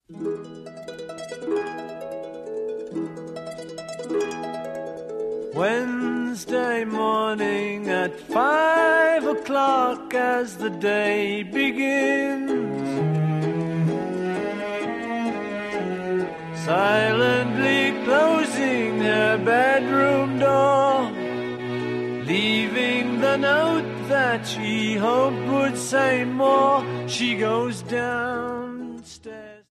Wednesday morning at 5 o'clock as the day begins, silently closing her bedroom door, leaving the note that she hoped would say more. She goes downstairs.